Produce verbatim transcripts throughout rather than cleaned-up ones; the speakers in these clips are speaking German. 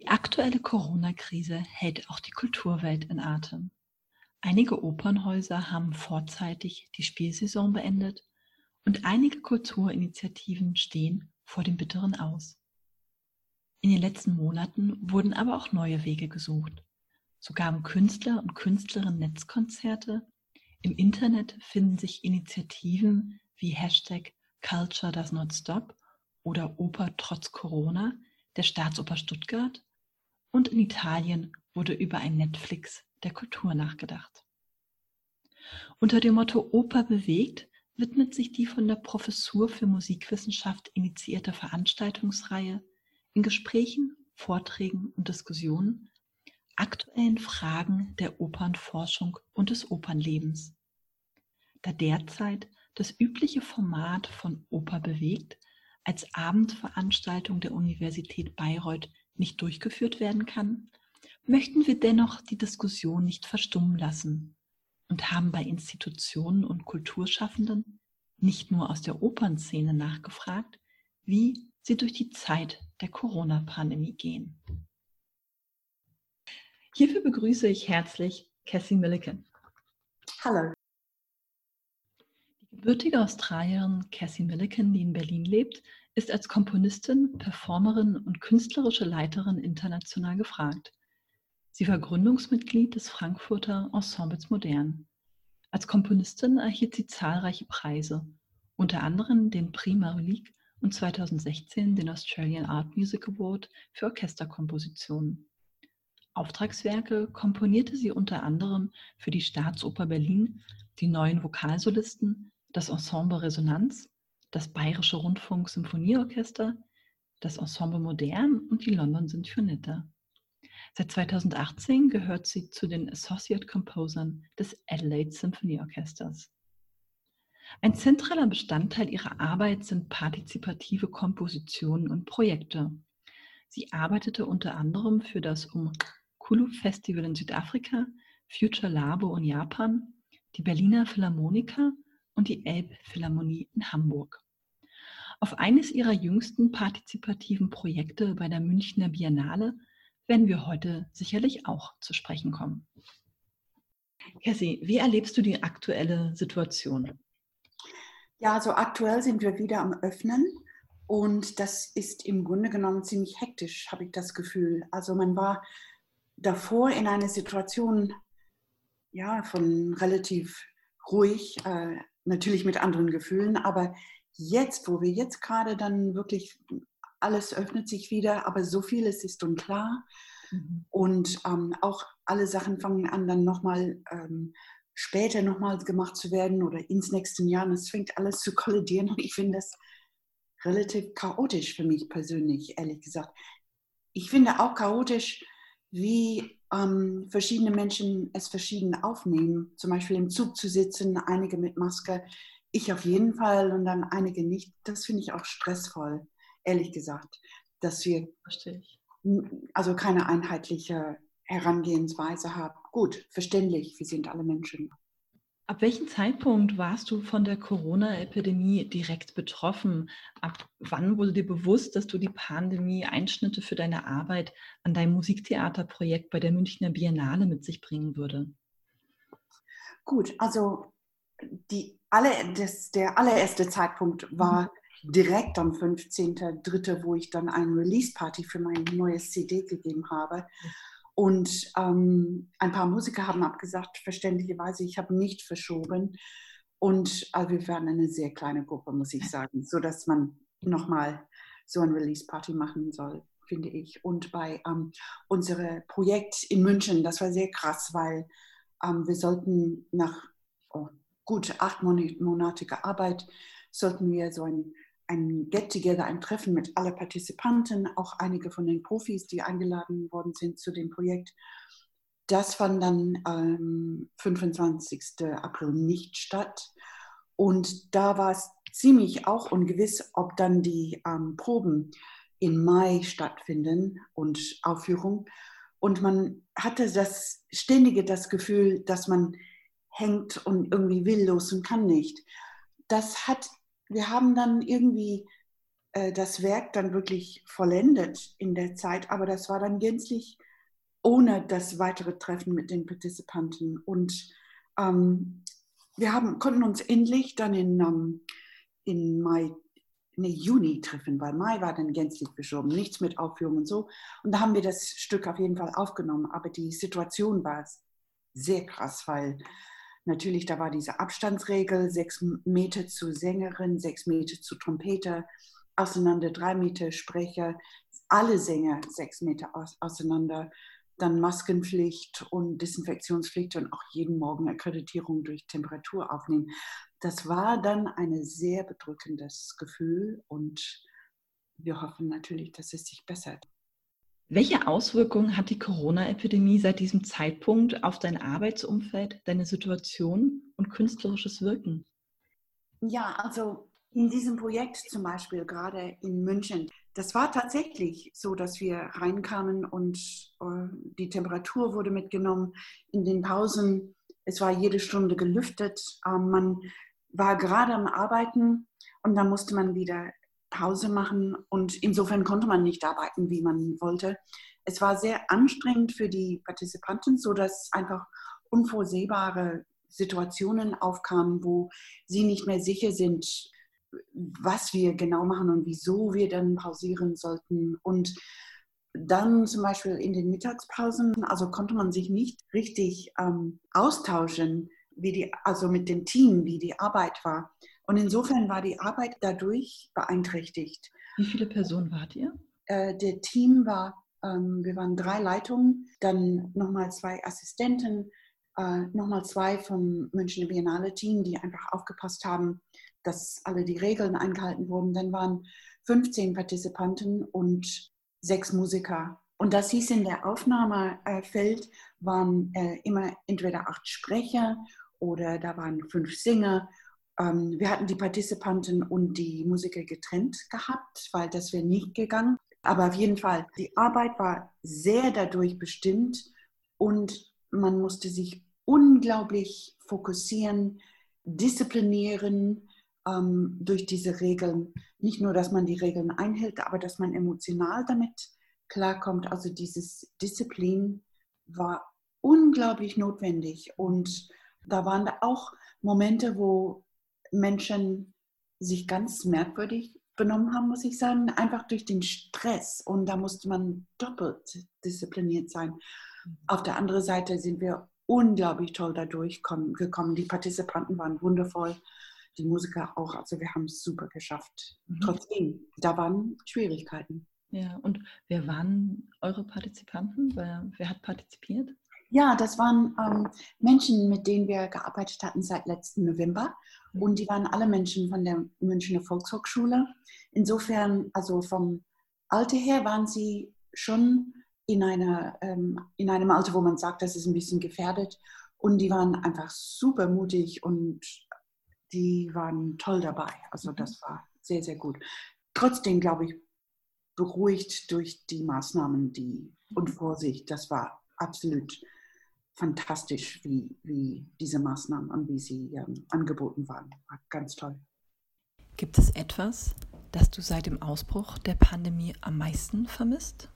Die aktuelle Corona-Krise hält auch die Kulturwelt in Atem. Einige Opernhäuser haben vorzeitig die Spielsaison beendet und einige Kulturinitiativen stehen vor dem bitteren Aus. In den letzten Monaten wurden aber auch neue Wege gesucht. So gaben Künstler und Künstlerinnen Netzkonzerte. Im Internet finden sich Initiativen wie Hashtag Culture Does Not Stop oder Oper trotz Corona der Staatsoper Stuttgart. Und in Italien wurde über ein Netflix der Kultur nachgedacht. Unter dem Motto Oper bewegt widmet sich die von der Professur für Musikwissenschaft initiierte Veranstaltungsreihe in Gesprächen, Vorträgen und Diskussionen aktuellen Fragen der Opernforschung und des Opernlebens. Da derzeit das übliche Format von Oper bewegt als Abendveranstaltung der Universität Bayreuth nicht durchgeführt werden kann, möchten wir dennoch die Diskussion nicht verstummen lassen und haben bei Institutionen und Kulturschaffenden nicht nur aus der Opernszene nachgefragt, wie sie durch die Zeit der Corona-Pandemie gehen. Hierfür begrüße ich herzlich Cassie Millican. Hallo. Die gebürtige Australierin Cassie Millican, die in Berlin lebt, ist als Komponistin, Performerin und künstlerische Leiterin international gefragt. Sie war Gründungsmitglied des Frankfurter Ensembles Modern. Als Komponistin erhielt sie zahlreiche Preise, unter anderem den Prix Marulik und zweitausendsechzehn den Australian Art Music Award für Orchesterkompositionen. Auftragswerke komponierte sie unter anderem für die Staatsoper Berlin, die Neuen Vokalsolisten, das Ensemble Resonanz, das Bayerische Rundfunk-Symphonieorchester, das Ensemble Modern und die London Sinfonietta. Seit zweitausendachtzehn gehört sie zu den Associate Composern des Adelaide Symphonieorchesters. Ein zentraler Bestandteil ihrer Arbeit sind partizipative Kompositionen und Projekte. Sie arbeitete unter anderem für das Umkhulu Festival in Südafrika, Future Labo in Japan, die Berliner Philharmoniker und die Elbphilharmonie in Hamburg. Auf eines ihrer jüngsten partizipativen Projekte bei der Münchner Biennale werden wir heute sicherlich auch zu sprechen kommen. Cassie, wie erlebst du die aktuelle Situation? Ja, also aktuell sind wir wieder am Öffnen und das ist im Grunde genommen ziemlich hektisch, habe ich das Gefühl. Also man war davor in einer Situation ja, von relativ ruhig, äh, natürlich mit anderen Gefühlen, aber jetzt, wo wir jetzt gerade dann wirklich, alles öffnet sich wieder, aber so vieles ist unklar. Mhm. Und ähm, auch alle Sachen fangen an, dann nochmal ähm, später nochmal gemacht zu werden oder ins nächste Jahr. Und es fängt alles zu kollidieren und ich finde das relativ chaotisch für mich persönlich, ehrlich gesagt. Ich finde auch chaotisch, wie ähm, verschiedene Menschen es verschieden aufnehmen. Zum Beispiel im Zug zu sitzen, einige mit Maske, ich auf jeden Fall und dann einige nicht. Das finde ich auch stressvoll, ehrlich gesagt, dass wir Verstehe ich. also keine einheitliche Herangehensweise haben. Gut, verständlich, wir sind alle Menschen. Ab welchem Zeitpunkt warst du von der Corona-Epidemie direkt betroffen? Ab wann wurde dir bewusst, dass du die Pandemie Einschnitte für deine Arbeit an deinem Musiktheaterprojekt bei der Münchner Biennale mit sich bringen würde? Gut, also die alle, das, der allererste Zeitpunkt war direkt am fünfzehnten dritten, wo ich dann eine Release-Party für mein neues C D gegeben habe. Und ähm, ein paar Musiker haben abgesagt, verständlicherweise, ich habe nicht verschoben. Und also wir waren eine sehr kleine Gruppe, muss ich sagen, sodass man nochmal so eine Release-Party machen soll, finde ich. Und bei ähm, unserem Projekt in München, das war sehr krass, weil ähm, wir sollten nach oh, gut achtmonatiger Arbeit, sollten wir so ein ein Get-Together, ein Treffen mit allen Partizipanten, auch einige von den Profis, die eingeladen worden sind zu dem Projekt. Das fand dann am fünfundzwanzigsten April nicht statt. Und da war es ziemlich auch ungewiss, ob dann die ähm, Proben im Mai stattfinden und Aufführung. Und man hatte das ständige das Gefühl, dass man hängt und irgendwie will los und kann nicht. Das hat Wir haben dann irgendwie äh, das Werk dann wirklich vollendet in der Zeit, aber das war dann gänzlich ohne das weitere Treffen mit den Partizipanten. Und ähm, wir haben, konnten uns endlich dann in, ähm, in Mai, nee, Juni treffen, weil Mai war dann gänzlich verschoben, nichts mit Aufführung und so. Und da haben wir das Stück auf jeden Fall aufgenommen, aber die Situation war sehr krass, weil natürlich da war diese Abstandsregel, sechs Meter zu Sängerin, sechs Meter zu Trompeter, auseinander drei Meter Sprecher, alle Sänger sechs Meter aus, auseinander. Dann Maskenpflicht und Desinfektionspflicht und auch jeden Morgen Akkreditierung durch Temperatur aufnehmen. Das war dann ein sehr bedrückendes Gefühl und wir hoffen natürlich, dass es sich bessert. Welche Auswirkungen hat die Corona-Epidemie seit diesem Zeitpunkt auf dein Arbeitsumfeld, deine Situation und künstlerisches Wirken? Ja, also in diesem Projekt zum Beispiel, gerade in München, das war tatsächlich so, dass wir reinkamen und äh, die Temperatur wurde mitgenommen in den Pausen. Es war jede Stunde gelüftet. Äh, man war gerade am Arbeiten und dann musste man wieder Pause machen und insofern konnte man nicht arbeiten, wie man wollte. Es war sehr anstrengend für die Partizipanten, sodass einfach unvorsehbare Situationen aufkamen, wo sie nicht mehr sicher sind, was wir genau machen und wieso wir dann pausieren sollten. Und dann zum Beispiel in den Mittagspausen, also konnte man sich nicht richtig ähm, austauschen, wie die, also mit dem Team, wie die Arbeit war. Und insofern war die Arbeit dadurch beeinträchtigt. Wie viele Personen wart ihr? Äh, der Team war, ähm, wir waren drei Leitungen, dann nochmal zwei Assistenten, äh, nochmal zwei vom Münchner Biennale-Team, die einfach aufgepasst haben, dass alle die Regeln eingehalten wurden. Dann waren fünfzehn Partizipanten und sechs Musiker. Und das hieß, in der Aufnahmefeld waren äh, immer entweder acht Sprecher oder da waren fünf Sänger. Ähm, wir hatten die Partizipanten und die Musiker getrennt gehabt, weil das wäre nicht gegangen. Aber auf jeden Fall, die Arbeit war sehr dadurch bestimmt und man musste sich unglaublich fokussieren, disziplinieren ähm, durch diese Regeln. Nicht nur, dass man die Regeln einhält, aber dass man emotional damit klarkommt. Also dieses Disziplin war unglaublich notwendig. Und da waren auch Momente, wo Menschen sich ganz merkwürdig benommen haben, muss ich sagen, einfach durch den Stress. Und da musste man doppelt diszipliniert sein. Auf der anderen Seite sind wir unglaublich toll dadurch gekommen. Die Partizipanten waren wundervoll, die Musiker auch. Also wir haben es super geschafft. Mhm. Trotzdem, da waren Schwierigkeiten. Ja, und wer waren eure Partizipanten? Wer, wer hat partizipiert? Ja, das waren ähm, Menschen, mit denen wir gearbeitet hatten seit letzten November. Und die waren alle Menschen von der Münchner Volkshochschule. Insofern, also vom Alter her waren sie schon in, einer, ähm, in einem Alter, wo man sagt, das ist ein bisschen gefährdet. Und die waren einfach super mutig und die waren toll dabei. Also das war sehr, sehr gut. Trotzdem, glaube ich, beruhigt durch die Maßnahmen die, und Vorsicht. Das war absolut fantastisch, wie, wie diese Maßnahmen und wie sie ähm, angeboten waren. War ganz toll. Gibt es etwas, das du seit dem Ausbruch der Pandemie am meisten vermisst?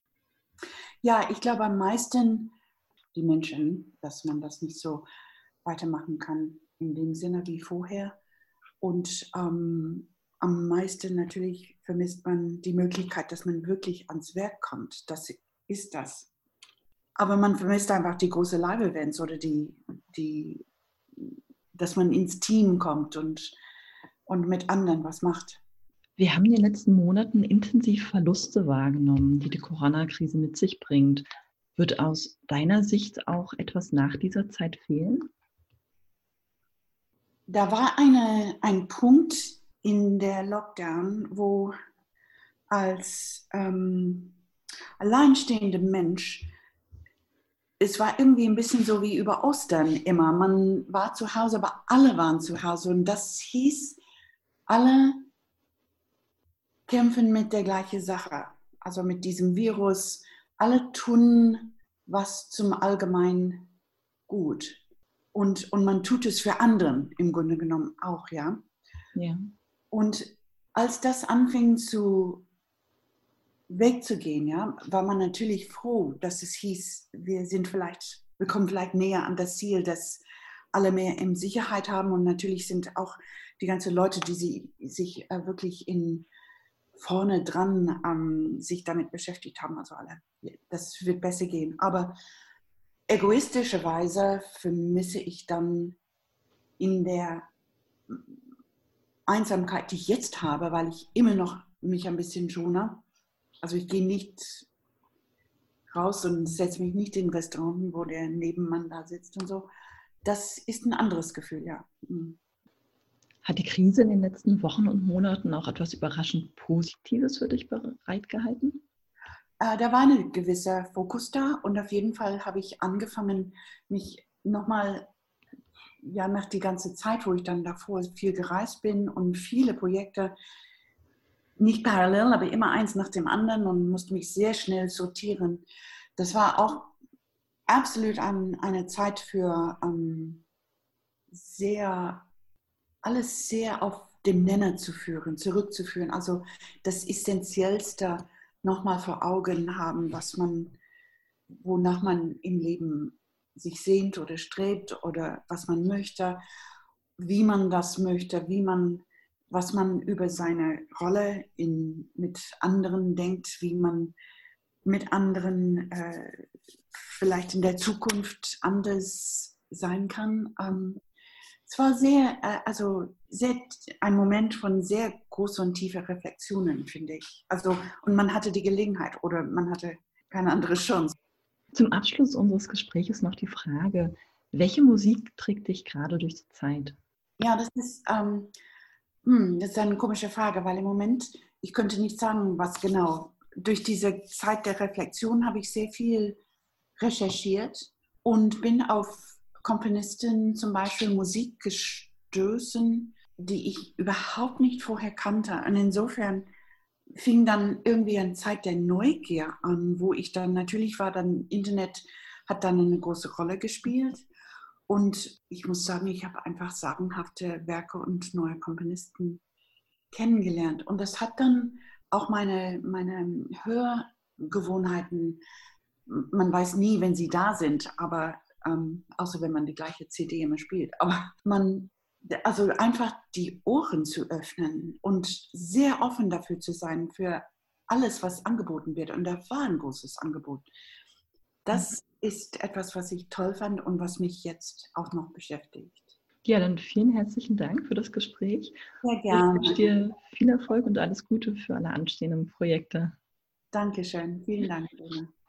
Ja, ich glaube am meisten die Menschen, dass man das nicht so weitermachen kann in dem Sinne wie vorher. Und ähm, am meisten natürlich vermisst man die Möglichkeit, dass man wirklich ans Werk kommt. Das ist das. Aber man vermisst einfach die große Live-Events oder die, die, dass man ins Team kommt und, und mit anderen was macht. Wir haben in den letzten Monaten intensiv Verluste wahrgenommen, die die Corona-Krise mit sich bringt. Wird aus deiner Sicht auch etwas nach dieser Zeit fehlen? Da war eine, ein Punkt in der Lockdown, wo als ähm, alleinstehender Mensch, es war irgendwie ein bisschen so wie über Ostern immer. Man war zu Hause, aber alle waren zu Hause. Und das hieß, alle kämpfen mit der gleichen Sache. Also mit diesem Virus. Alle tun was zum Allgemeinen gut. Und, und man tut es für anderen im Grunde genommen auch, ja. Ja. Und als das anfing zu wegzugehen, ja, war man natürlich froh, dass es hieß, wir sind vielleicht, wir kommen vielleicht näher an das Ziel, dass alle mehr in Sicherheit haben und natürlich sind auch die ganzen Leute, die sie, sich äh, wirklich in vorne dran ähm, sich damit beschäftigt haben, also alle, das wird besser gehen. Aber egoistischerweise vermisse ich dann in der Einsamkeit, die ich jetzt habe, weil ich immer noch mich ein bisschen schone. Also ich gehe nicht raus und setze mich nicht in ein Restaurant, wo der Nebenmann da sitzt und so. Das ist ein anderes Gefühl, ja. Hat die Krise in den letzten Wochen und Monaten auch etwas überraschend Positives für dich bereitgehalten? Äh, da war ein gewisser Fokus da und auf jeden Fall habe ich angefangen, mich nochmal, ja, nach die ganze Zeit, wo ich dann davor viel gereist bin und viele Projekte, nicht parallel, aber immer eins nach dem anderen und musste mich sehr schnell sortieren. Das war auch absolut ein, eine Zeit für ähm, sehr, alles sehr auf den Nenner zu führen, zurückzuführen. Also das Essentiellste nochmal vor Augen haben, was man, wonach man im Leben sich sehnt oder strebt oder was man möchte, wie man das möchte, wie man, was man über seine Rolle in, mit anderen denkt, wie man mit anderen äh, vielleicht in der Zukunft anders sein kann. Ähm, es war sehr, äh, also sehr, ein Moment von sehr großen und tiefen Reflexionen, finde ich. Also, und man hatte die Gelegenheit oder man hatte keine andere Chance. Zum Abschluss unseres Gesprächs noch die Frage, welche Musik trägt dich gerade durch die Zeit? Ja, das ist, ähm, hm, das ist eine komische Frage, weil im Moment, ich könnte nicht sagen, was genau. Durch diese Zeit der Reflexion habe ich sehr viel recherchiert und bin auf Komponisten, zum Beispiel Musik gestoßen, die ich überhaupt nicht vorher kannte. Und insofern fing dann irgendwie eine Zeit der Neugier an, wo ich dann, natürlich war dann Internet, hat dann eine große Rolle gespielt. Und ich muss sagen, ich habe einfach sagenhafte Werke und neue Komponisten kennengelernt. Und das hat dann auch meine, meine Hörgewohnheiten, man weiß nie, wenn sie da sind, aber ähm, außer wenn man die gleiche C D immer spielt. Aber man, also einfach die Ohren zu öffnen und sehr offen dafür zu sein, für alles, was angeboten wird. Und da war ein großes Angebot. Das ist etwas, was ich toll fand und was mich jetzt auch noch beschäftigt. Ja, dann vielen herzlichen Dank für das Gespräch. Sehr Ich gerne. wünsche dir viel Erfolg und alles Gute für alle anstehenden Projekte. Dankeschön. Vielen Dank, Lena.